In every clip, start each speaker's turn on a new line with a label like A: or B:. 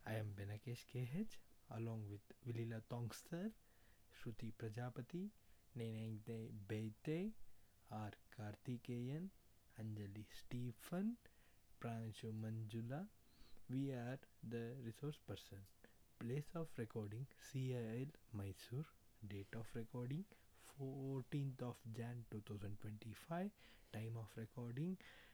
A: I am Benakesh KH along with Vilila Tongster, Shruti Prajapati, Nenengde Beite, R. Karthikeyan, Anjali Stephen, Pranshu Manjula. We are the resource person. Place of recording CIL Mysore. Date of recording 14th of Jan 2025. Time of recording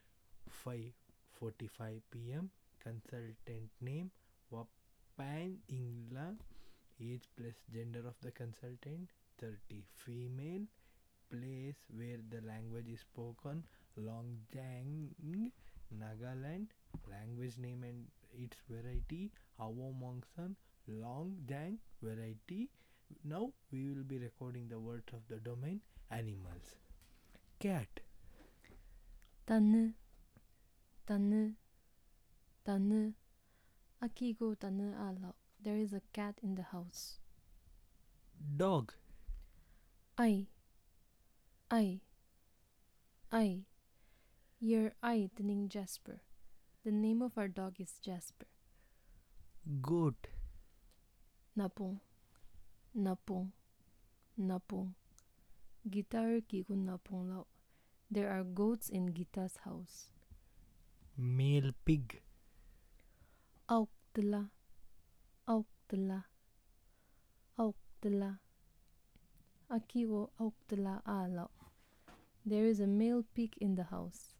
A: 5:45 p.m. Consultant name Wapan Ingla. Age plus gender of the consultant 30 female. Place where the language is spoken Longjang, Nagaland. Language name and its variety Awomongsan Longjang variety. Now we will be recording the words of the domain animals. Cat.
B: Tanu, tanu, tanu. Akigo tanu ala. There is a cat in the house.
A: Dog.
B: Ai, ai, ai. Your ai tining Jasper. The name of our dog is Jasper.
A: Goat.
B: Napong, napong, napong. Guitar kigo napong lao. There are goats in Gita's house.
A: Male pig.
B: Auk tela, auk tela, auk tela. Akigo auk tela ala. There is a male pig in the house.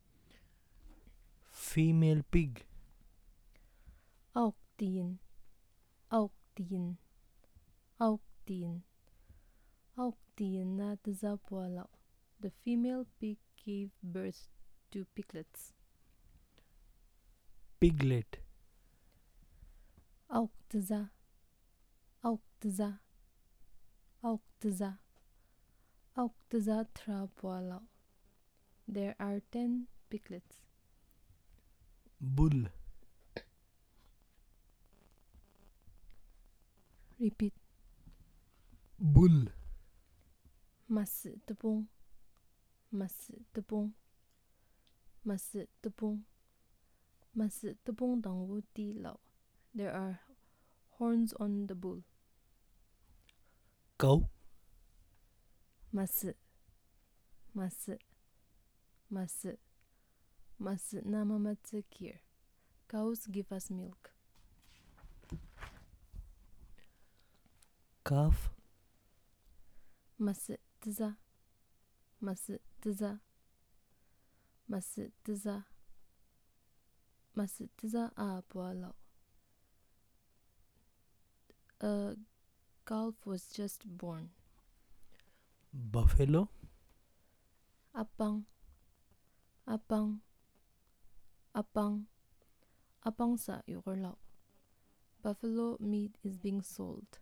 A: Female pig.
B: Auk tien, auk tien, auk tien. Auk tien na tazapwala. The female pig gave birth to piglets.
A: Piglet.
B: Auk taza, auk taza, auk taza. Auk taza trapwala. There are 10 piglets.
A: Bull.
B: Repeat.
A: Bull.
B: Mas tepung, mas tepung, mas tepung, mas tepung dangwu ti lao. There are horns on the bull.
A: Cow.
B: Mas, mas, mas, mas nama matsakir. Cows give us milk.
A: Calf.
B: Mas tza, mas tza, mas tza, mas tza apwala. A calf was just born.
A: Buffalo.
B: Apang, apang, apang, apang sa yukorlao. Buffalo meat is being sold.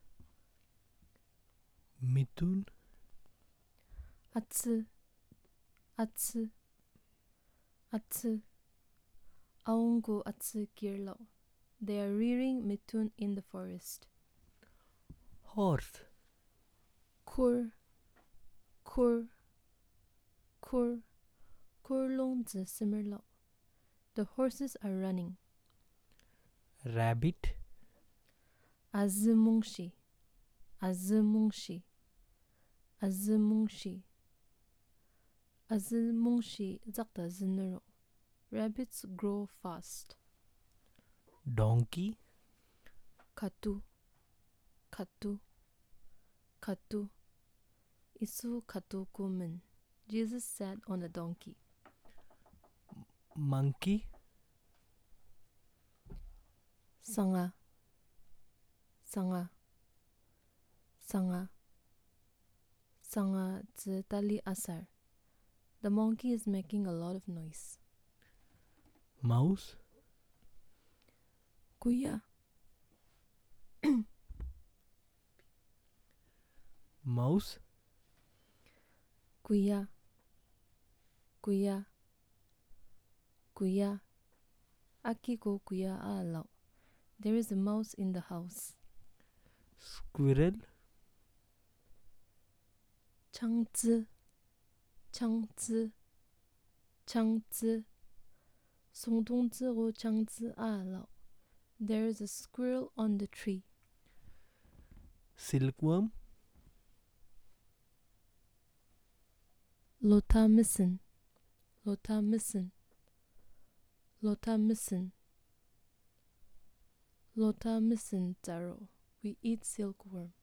A: Mithun.
B: Atsu, atsu, atsu. Aungo atsu kirlao. They are rearing mithun in the forest.
A: Horse.
B: Kur, kur, kur, kurlong zi simmerlao. The horses are running.
A: Rabbit.
B: Azumungshi, azumungshi, azumungshi, azumungshi zakta zinero. Rabbits grow fast.
A: Donkey.
B: Katu, katu, katu. Isu katu kumen. Jesus sat on a donkey.
A: Monkey.
B: Sanga, sanga, sanga, sanga zi tali asar. The monkey is making a lot of noise.
A: Mouse.
B: Kuya,
A: Mouse.
B: kuya, kuya, kuya. Akiko kuya alao. There is a mouse in the house.
A: Squirrel.
B: Changzi, changzi, changzi. Songdongzi ro changzi alao. There is a squirrel on the tree.
A: Silkworm.
B: Lota missing. Lota missing. Lota missing. Lota missing, Taro. We eat silkworm.